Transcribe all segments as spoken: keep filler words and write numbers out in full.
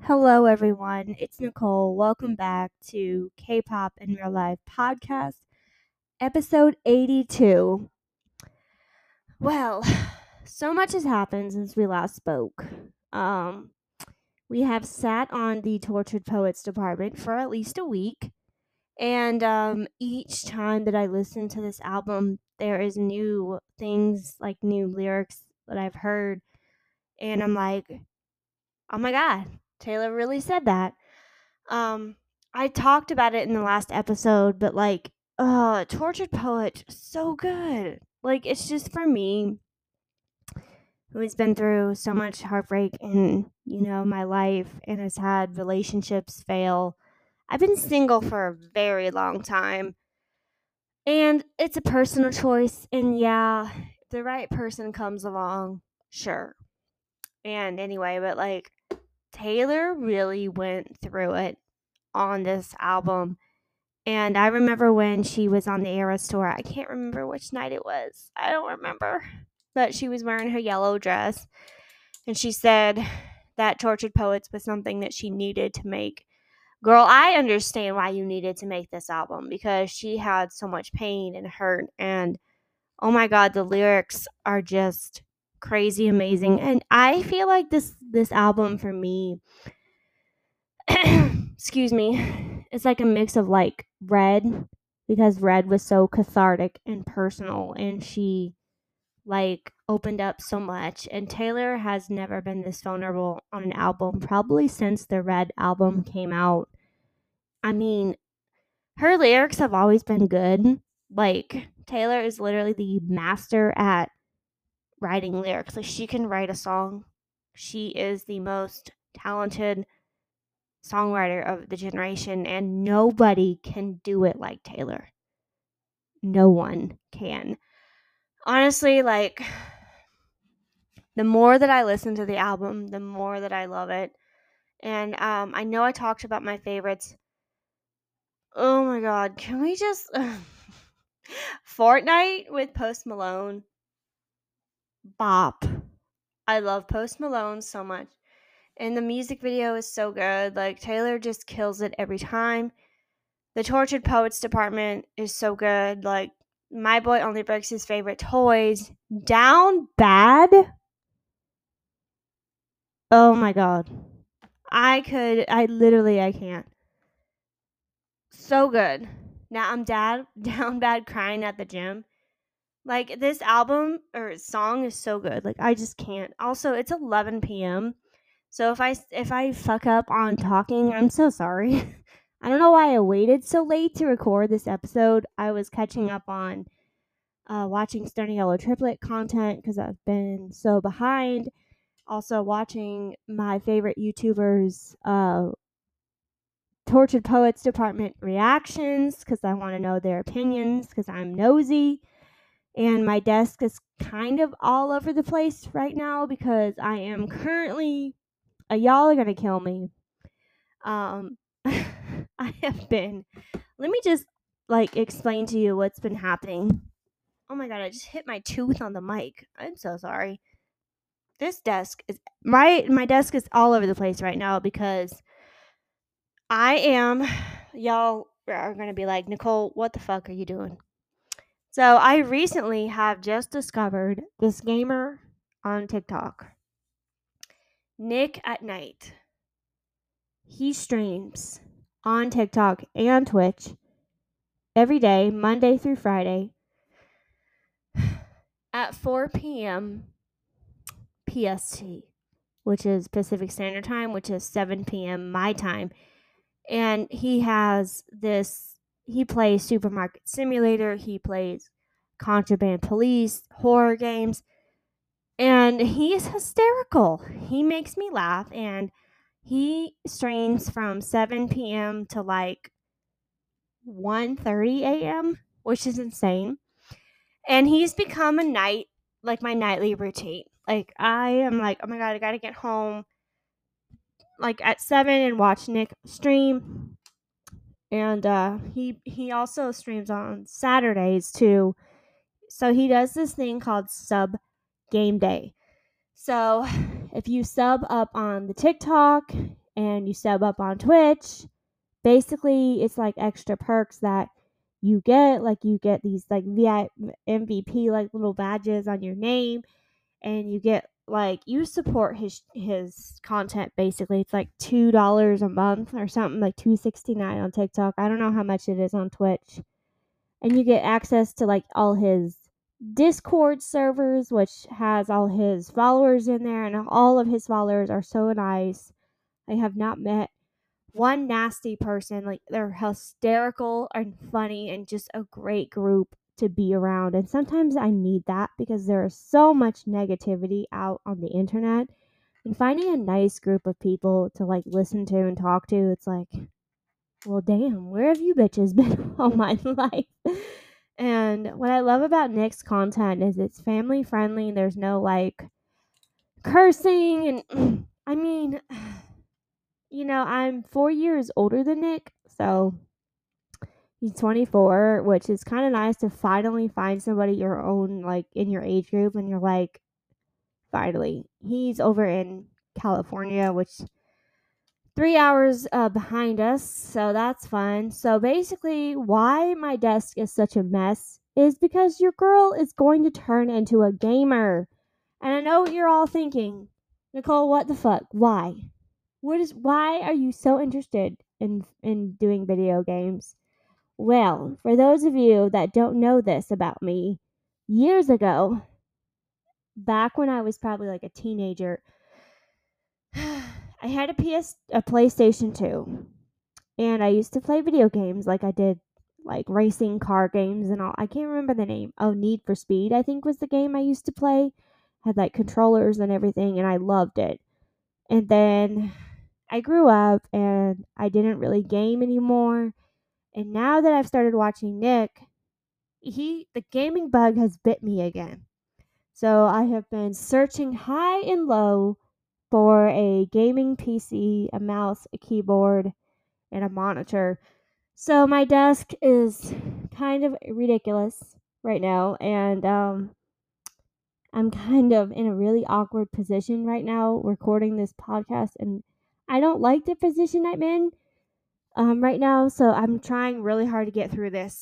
Hello, everyone. It's Nicole. Welcome back to K-Pop in Real Life podcast, episode eighty-two. Well, so much has happened since we last spoke. Um, we have sat on the Tortured Poets department for at least a week, and um, each time that I listen to this album, there is new things, like new lyrics that I've heard, and I'm like, oh my god, Taylor really said that. Um, I talked about it in the last episode, but like, uh, Tortured Poet, so good. Like, it's just for me, who has been through so much heartbreak in, you know, my life and has had relationships fail. I've been single for a very long time. And it's a personal choice. And yeah, if the right person comes along, sure. And anyway, but like, Taylor really went through it on this album. And I remember when she was on the Eras tour, I can't remember which night it was. I don't remember. But she was wearing her yellow dress. And she said that Tortured Poets was something that she needed to make. Girl, I understand why you needed to make this album because she had so much pain and hurt. And oh my God, the lyrics are just crazy amazing. And I feel like this this album for me excuse me, it's like a mix of like Red, because Red was so cathartic and personal and she like opened up so much, and Taylor has never been this vulnerable on an album probably since the Red album came out. I mean, her lyrics have always been good. Like, Taylor is literally the master at writing lyrics. Like, she can write a song. She is the most talented songwriter of the generation, and nobody can do it like Taylor. No one can. Honestly, like, the more that I listen to the album, the more that I love it. And um, I know I talked about my favorites. Oh my god, can we just... Fortnite with Post Malone. Bop. I love Post Malone so much. And the music video is so good. Like, Taylor just kills it every time. The Tortured Poets department is so good. Like, My Boy Only Breaks His Favorite Toys. Down Bad? Oh my god. I could, I literally, I can't. So good. Now I'm dad, down bad crying at the gym. Like, this album or song is so good. Like, I just can't. Also, it's eleven p.m. So if I, if I fuck up on talking, I'm so sorry. I don't know why I waited so late to record this episode. I was catching up on uh, watching Stunning Yellow Triplet content because I've been so behind. Also watching my favorite YouTubers, uh, Tortured Poets department reactions because I want to know their opinions because I'm nosy. And my desk is kind of all over the place right now because I am currently, uh, y'all are going to kill me. Um, I have been, let me just like explain to you what's been happening. Oh my god, I just hit my tooth on the mic. I'm so sorry. This desk is my my desk is all over the place right now because I am, y'all are going to be like, Nicole, what the fuck are you doing? So I recently have just discovered this gamer on TikTok, Nick at Night. He streams on TikTok and Twitch every day, Monday through Friday, at four p.m. P S T, which is Pacific Standard Time, which is seven p.m. my time. And he has this, he plays Supermarket Simulator, he plays Contraband Police, horror games, and he's hysterical. He makes me laugh, and he streams from seven p.m. to like one thirty a.m., which is insane. And he's become a night, like my nightly routine. Like, I am like, oh my god, I gotta get home like at seven and watch Nick stream. And uh, he he also streams on Saturdays too. So he does this thing called Sub Game Day. So if you sub up on the TikTok and you sub up on Twitch, basically it's like extra perks that you get. Like you get these like V I M V P like little badges on your name, and you get like you support his his content. Basically it's like two dollars a month or something, like two sixty-nine on TikTok. I don't know how much it is on Twitch. And you get access to like all his Discord servers, which has all his followers in there, and all of his followers are so nice. I have not met one nasty person. Like they're hysterical and funny and just a great group to be around. And sometimes I need that because there is so much negativity out on the internet. And finding a nice group of people to like listen to and talk to, it's like, well, damn, where have you bitches been all my life? And what I love about Nick's content is it's family friendly. There's no like cursing. And I mean, you know, I'm four years older than Nick, so he's twenty-four, which is kind of nice to finally find somebody your own, like in your age group, and you're like, finally. He's over in California, which three hours uh, behind us, so that's fun. So basically, why my desk is such a mess is because your girl is going to turn into a gamer. And I know what you're all thinking, Nicole, what the fuck? Why? What is? Why are you so interested in in doing video games? Well, for those of you that don't know this about me, years ago, back when I was probably like a teenager, I had a P S a PlayStation two, and I used to play video games. Like I did like racing car games and all. I can't remember the name. Oh, Need for Speed, I think was the game I used to play. Had like controllers and everything, and I loved it. And then I grew up and I didn't really game anymore. And now that I've started watching Nick, he the gaming bug has bit me again. So I have been searching high and low for a gaming P C, a mouse, a keyboard, and a monitor. So my desk is kind of ridiculous right now, and um, I'm kind of in a really awkward position right now recording this podcast, and I don't like the position I'm in um, right now, so I'm trying really hard to get through this.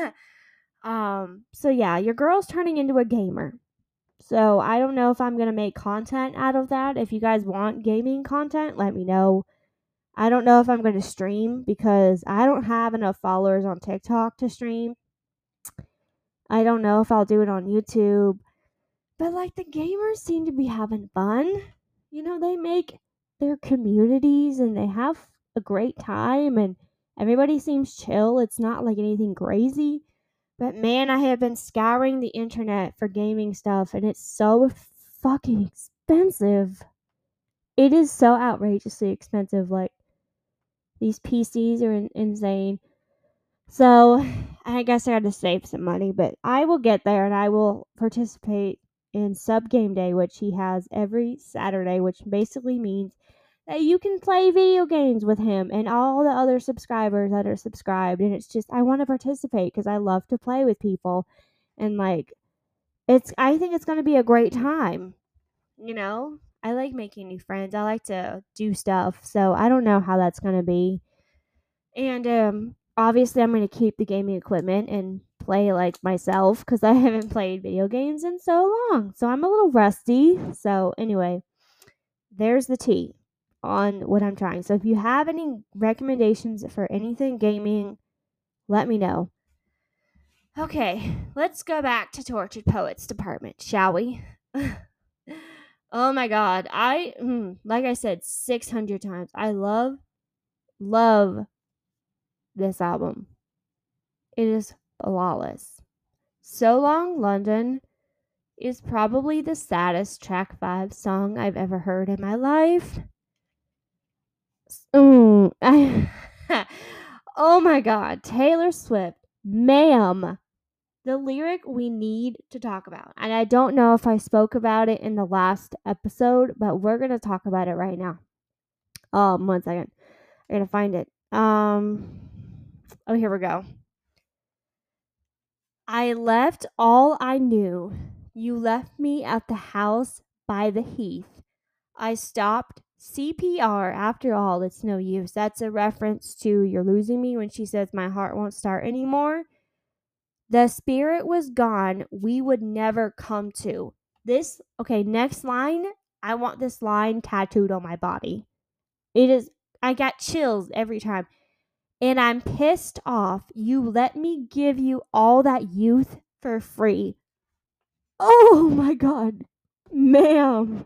um, so yeah, your girl's turning into a gamer. So I don't know if I'm going to make content out of that. If you guys want gaming content, let me know. I don't know if I'm going to stream because I don't have enough followers on TikTok to stream. I don't know if I'll do it on YouTube. But like the gamers seem to be having fun. You know, they make their communities and they have a great time and everybody seems chill. It's not like anything crazy. But man, I have been scouring the internet for gaming stuff and it's so fucking expensive. It is so outrageously expensive. Like, these P Cs are in- insane. So, I guess I had to save some money, but I will get there and I will participate in Sub Game Day, which he has every Saturday, which basically means that you can play video games with him and all the other subscribers that are subscribed. And it's just, I want to participate because I love to play with people. And like, it's, I think it's going to be a great time. You know, I like making new friends. I like to do stuff. So I don't know how that's going to be. And um, obviously, I'm going to keep the gaming equipment and play like myself because I haven't played video games in so long. So I'm a little rusty. So, anyway, there's the tea on what I'm trying. So, if you have any recommendations for anything gaming, let me know. Okay, let's go back to Tortured Poets Department, shall we? Oh my god. I, mm, like I said six hundred times, I love, love this album. It is flawless. So Long London is probably the saddest track five song I've ever heard in my life. Mm, I, oh my god, Taylor Swift, ma'am. The lyric we need to talk about. And I don't know if I spoke about it in the last episode, but we're going to talk about it right now. Um, one second. I gotta find it. Um, oh, here we go. I left all I knew. You left me at the house by the heath. I stopped C P R, after all, it's no use. That's a reference to You're Losing Me when she says, my heart won't start anymore. The spirit was gone. We would never come to. This, okay, next line. I want this line tattooed on my body. It is, I got chills every time. And I'm pissed off. You let me give you all that youth for free. Oh my God. Ma'am.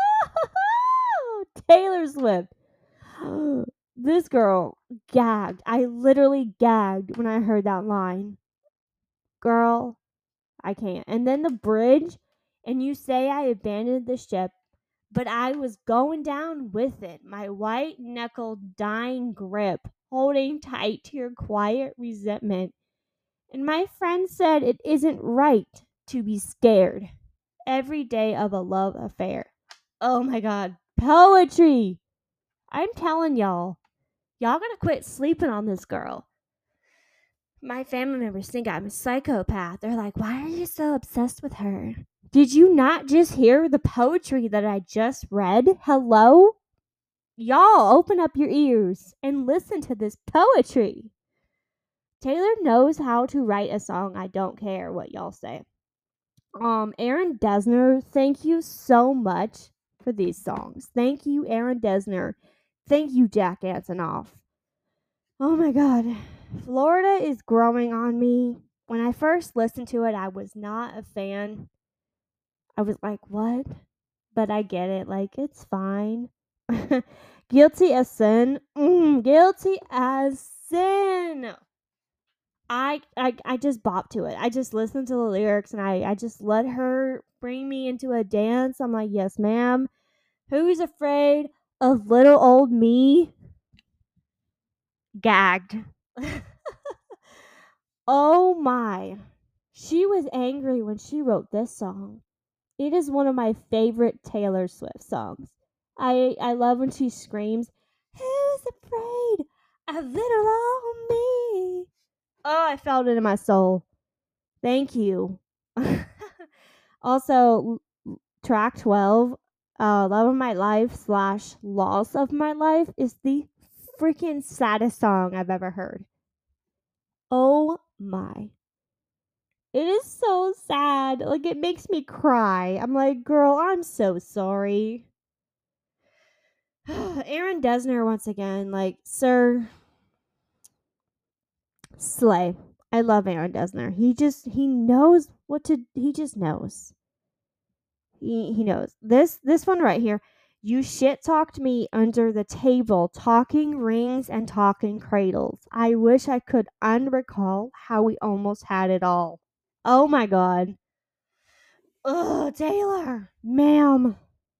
Taylor Swift. This girl gagged. I literally gagged when I heard that line. Girl, I can't. And then the bridge, and you say I abandoned the ship, but I was going down with it. My white knuckled dying grip, holding tight to your quiet resentment. And my friend said it isn't right to be scared every day of a love affair. Oh my God. Poetry. I'm telling y'all, y'all gotta quit sleeping on this girl. My family members think I'm a psychopath. They're like, why are you so obsessed with her? Did you not just hear the poetry that I just read? Hello? Y'all open up your ears and listen to this poetry. Taylor knows how to write a song. I don't care what y'all say. Um, Aaron Dessner, thank you so much for these songs. Thank you, Aaron Dessner. Thank you, Jack Antonoff. Oh my God. Florida is growing on me. When I first listened to it, I was not a fan. I was like, what? But I get it. Like, it's fine. Guilty as sin. Mm, guilty as sin. I, I I just bop to it. I just listen to the lyrics and I, I just let her bring me into a dance. I'm like, yes, ma'am. Who's afraid of little old me? Gagged. Oh my. She was angry when she wrote this song. It is one of my favorite Taylor Swift songs. I I love when she screams, who's afraid of little old me? Oh, I felt it in my soul. Thank you. Also, track twelve, uh, Love of My Life slash Loss of My Life is the freaking saddest song I've ever heard. Oh my. It is so sad. Like, it makes me cry. I'm like, girl, I'm so sorry. Aaron Dessner, once again, like, sir, slay. I love Aaron Dessner. He just, he knows what to, he just knows. He, he knows. This, this one right here. You shit talked me under the table, talking rings and talking cradles. I wish I could unrecall how we almost had it all. Oh my God. Ugh, Taylor, ma'am.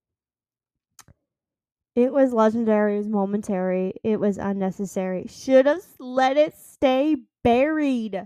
It was legendary. It was momentary. It was unnecessary. Should have let it stay buried.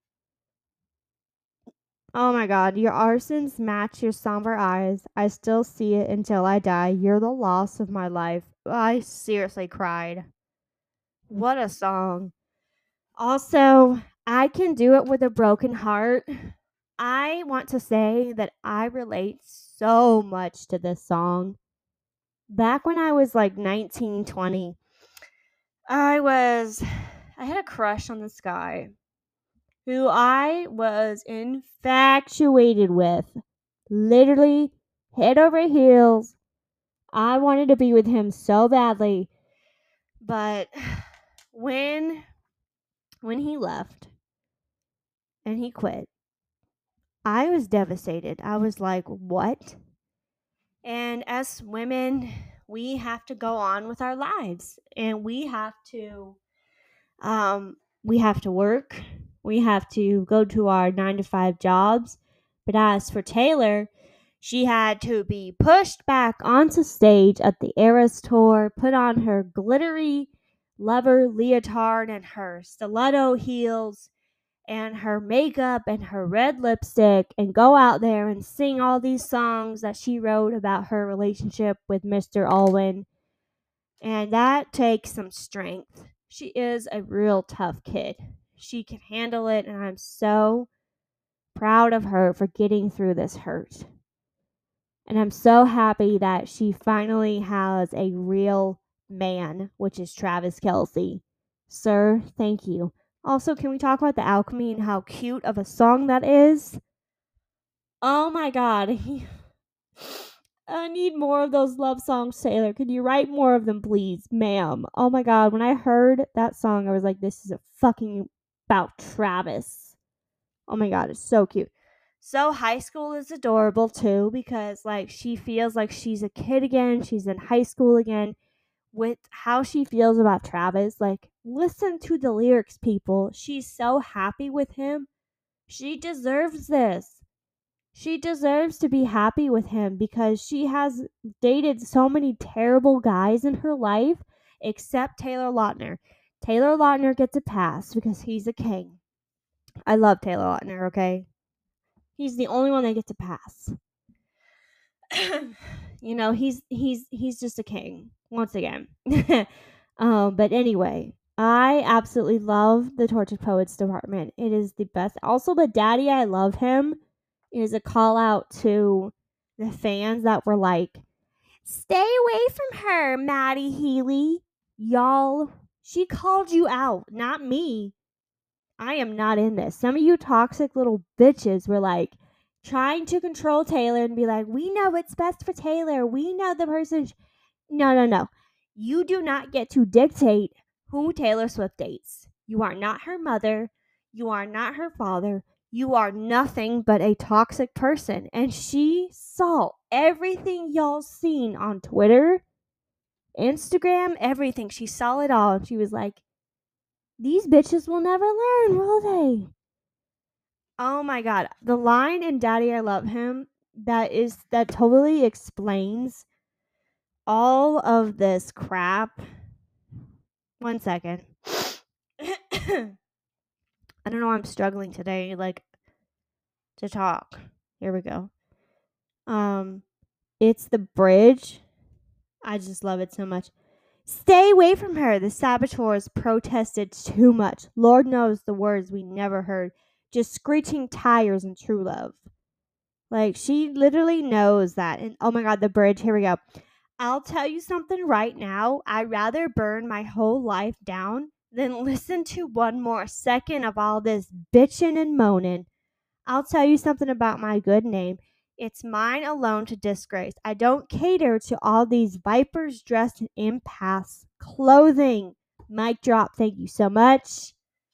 Oh my God. Your arsons match your somber eyes. I still see it until I die. You're the loss of my life. I seriously cried. What a song. Also, I Can Do It With a Broken Heart. I want to say that I relate so much to this song. Back when I was like nineteen, twenty, I was, I had a crush on this guy who I was infatuated with. Literally, head over heels. I wanted to be with him so badly. But when, when he left and he quit, I was devastated. I was like, what? And as women, we have to go on with our lives. And we have to um we have to work. We have to go to our nine to five jobs. But as for Taylor, she had to be pushed back onto stage at the Eras tour, put on her glittery leather leotard and her stiletto heels and her makeup and her red lipstick and go out there and sing all these songs that she wrote about her relationship with Mister Alwyn. And that takes some strength. She is a real tough kid. She can handle it, and I'm so proud of her for getting through this hurt. And I'm so happy that she finally has a real man, which is Travis Kelce. Sir, thank you. Also, can we talk about The Alchemy and how cute of a song that is? Oh my god. I need more of those love songs, Taylor. Could you write more of them, please, ma'am? Oh my god, when I heard that song, I was like, this is a fucking about Travis. Oh my god, it's so cute. So high school is adorable too because like she feels like she's a kid again. She's in high school again with how she feels about Travis. Like listen to the lyrics, people. She's so happy with him. She deserves this. She deserves to be happy with him because she has dated so many terrible guys in her life except Taylor Lautner. Taylor Lautner gets a pass because he's a king. I love Taylor Lautner, okay? He's the only one that gets a pass. you know, he's he's he's just a king once again. um, but anyway, I absolutely love the Tortured Poets department. It is the best. Also, but Daddy, I Love Him is a call out to the fans that were like, "Stay away from her, Maddie Healy." Y'all, she called you out, not me. I am not in this. Some of you toxic little bitches were like trying to control Taylor and be like, we know what's best for Taylor. We know the person. Sh-. No, no, no. You do not get to dictate who Taylor Swift dates. You are not her mother. You are not her father. You are nothing but a toxic person. And she saw everything y'all seen on Twitter, Instagram, everything. She saw it all. And she was like, these bitches will never learn, will they? Oh my god. The line in Daddy I Love Him that is that totally explains all of this crap. One second. I don't know why I'm struggling today, like to talk. Here we go. Um it's the bridge. I just love it so much. Stay away from her. The saboteurs protested too much. Lord knows the words we never heard. Just screeching tires and true love. Like, she literally knows that. And oh my god, the bridge. Here we go. I'll tell you something right now. I'd rather burn my whole life down than listen to one more second of all this bitching and moaning. I'll tell you something about my good name. It's mine alone to disgrace. I don't cater to all these vipers dressed in impasse clothing. Mic drop. Thank you so much.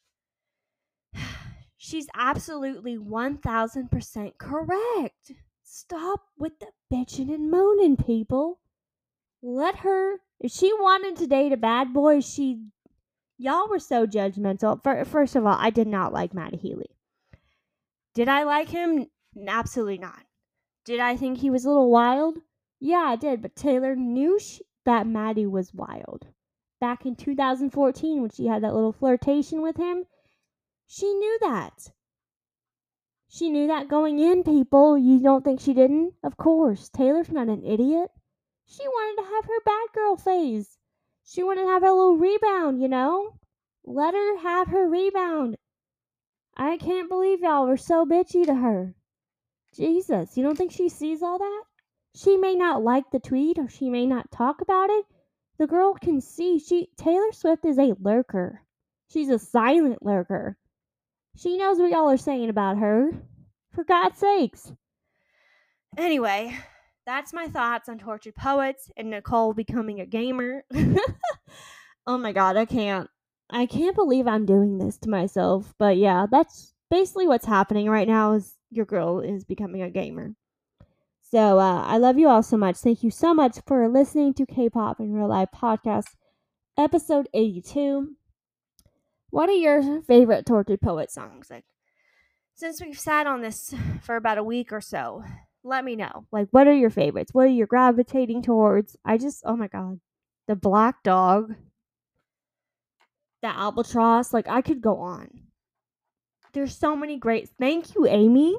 She's absolutely one thousand percent correct. Stop with the bitching and moaning, people. Let her. If she wanted to date a bad boy, she. Y'all were so judgmental. First of all, I did not like Matt Healy. Did I like him? Absolutely not. Did I think he was a little wild? Yeah, I did, but Taylor knew she, that Maddie was wild. Back in two thousand fourteen, when she had that little flirtation with him, she knew that. She knew that going in, people. You don't think she didn't? Of course. Taylor's not an idiot. She wanted to have her bad girl phase. She wanted to have a little rebound, you know? Let her have her rebound. I can't believe y'all were so bitchy to her. Jesus, you don't think she sees all that? She may not like the tweet or she may not talk about it. The girl can see she Taylor Swift is a lurker. She's a silent lurker. She knows what y'all are saying about her. For God's sakes. Anyway, that's my thoughts on Tortured Poets and Nicole becoming a gamer. Oh my god, I can't. I can't believe I'm doing this to myself. But yeah, that's basically what's happening right now is your girl is becoming a gamer. So uh, I love you all so much. Thank you so much for listening to K-Pop in Real Life podcast, episode eighty-two. What are your favorite Tortured Poet songs? Like, since we've sat on this for about a week or so, let me know. Like, what are your favorites? What are you gravitating towards? I just, oh my god. The Black Dog. The Albatross. Like, I could go on. There's so many great. Thank you, Amy.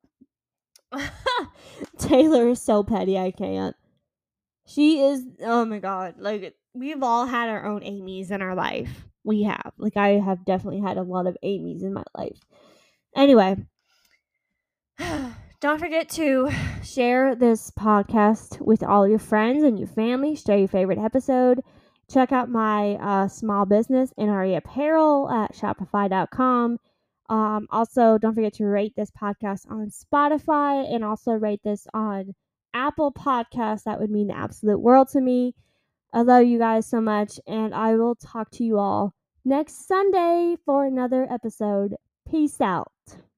Taylor is so petty, I can't. She is, oh my god. Like, we've all had our own Amy's in our life. We have. Like, I have definitely had a lot of Amy's in my life. Anyway. Don't forget to share this podcast with all your friends and your family. Share your favorite episode. Check out my uh, small business, N R E Apparel, at shopify dot com. Um, also, don't forget to rate this podcast on Spotify and also rate this on Apple Podcasts. That would mean the absolute world to me. I love you guys so much, and I will talk to you all next Sunday for another episode. Peace out.